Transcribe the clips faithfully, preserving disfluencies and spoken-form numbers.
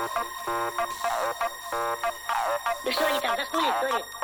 Ну что они там, заснули, что ли?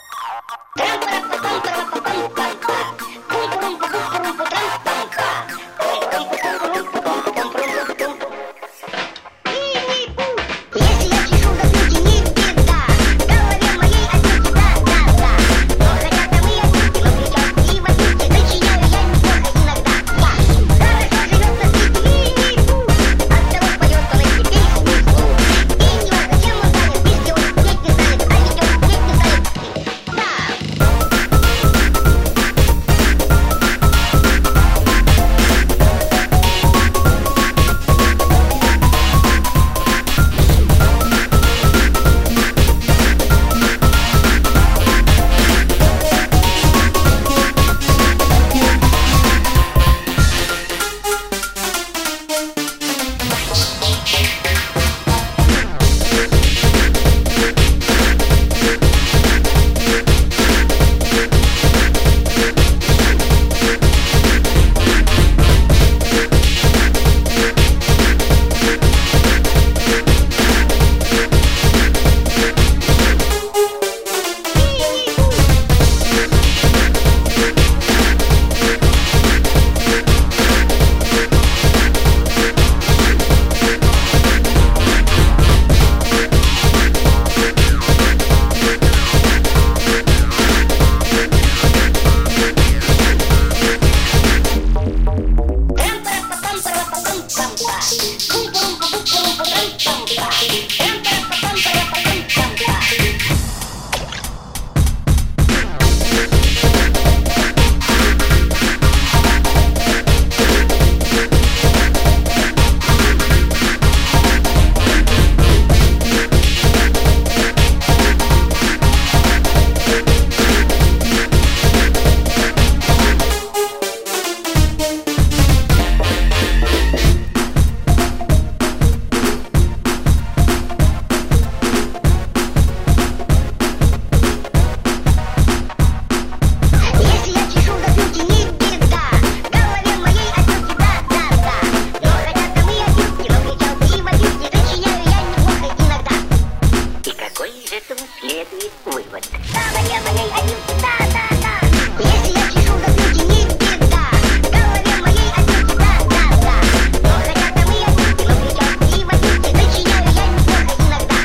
Следует вывод. Да, моей, моей, один, да, да, да. Если я чешу за брюки, не беда. В голове моей один, да, да, да. Но хотя там и одни, но кричат и водители, сочиняю я неплохо иногда.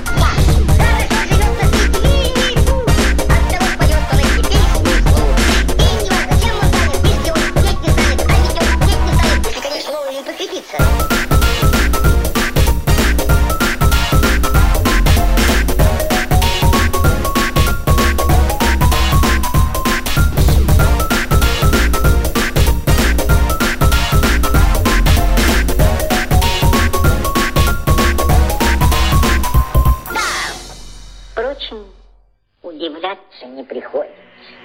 Я хорошо живет на свете, не-не-фу. Оттого поет он эти песни вслух. И не важно, чем он занят, если он петь не станет, а ведет петь не станет, если, конечно, вовремя подкрепиться. Впрочем, удивляться не приходится.